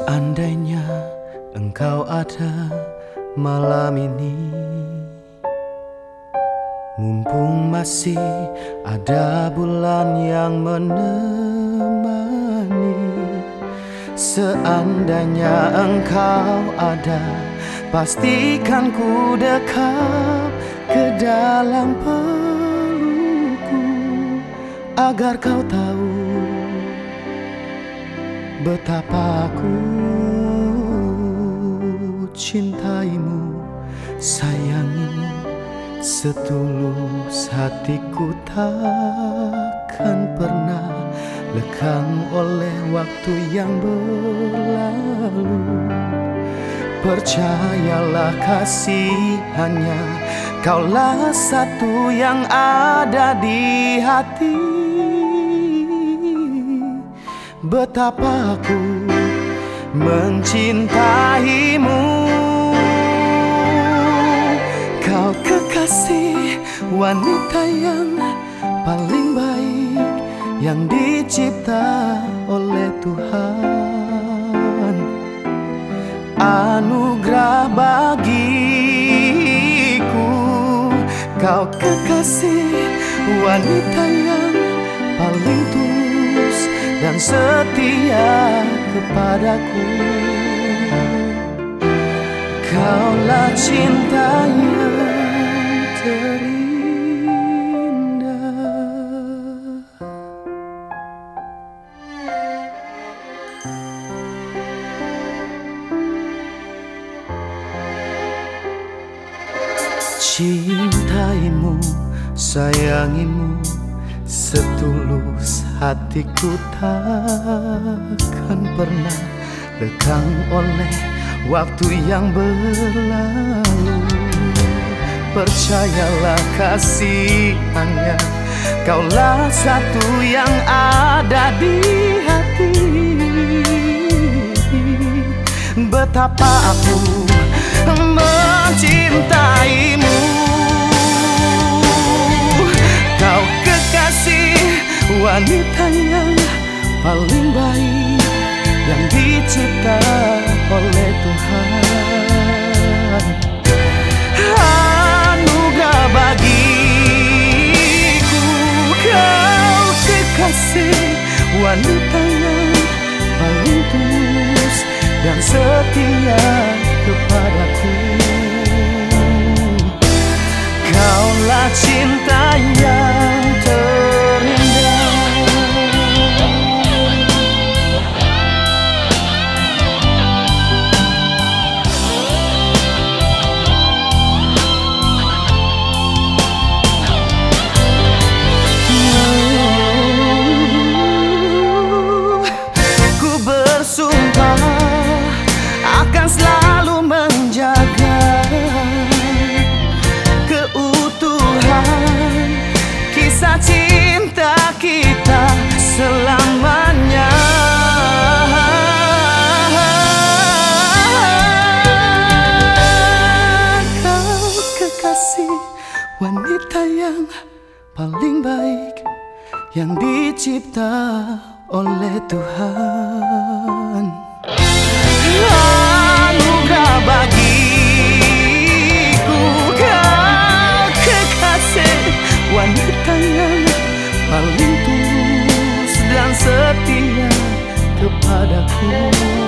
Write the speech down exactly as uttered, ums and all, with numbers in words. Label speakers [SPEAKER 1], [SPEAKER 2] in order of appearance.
[SPEAKER 1] Seandainya engkau ada malam ini, mumpung masih ada bulan yang menemani. Seandainya engkau ada, pastikan ku dekat ke dalam pelukku, agar kau tahu betapa aku cintaimu, sayangimu, setulus hatiku takkan pernah lekang oleh waktu yang berlalu. Percayalah kasih, hanya kaulah satu yang ada di hati. Betapa aku mencintaimu, kau kekasih, wanita yang paling baik yang dicipta oleh Tuhan. Anugerah bagiku, kau kekasih, wanita yang paling tulus dan setia kepadaku. Kaulah cinta yang terindah. Cintaimu, sayangimu, setulus hatiku takkan pernah lekang oleh waktu yang berlalu. Percayalah kasih, hanya kaulah satu yang ada di hati. Betapa aku mencintaimu, kau kekasih, wanita yang paling baik yang dicipta oleh Tuhan. Anugerah bagiku, kau kekasih, wanita yang paling tulus dan setia kepadaku. Kaulah cinta yang terindah. Ku bersumpah akan selalu menjaga keutuhan kisah cinta kita selamanya. Kau kekasih, wanita yang paling baik yang dicipta oleh Tuhan. Anugerah bagiku, kau kekasih, wanita yang paling tulus dan setia kepadaku.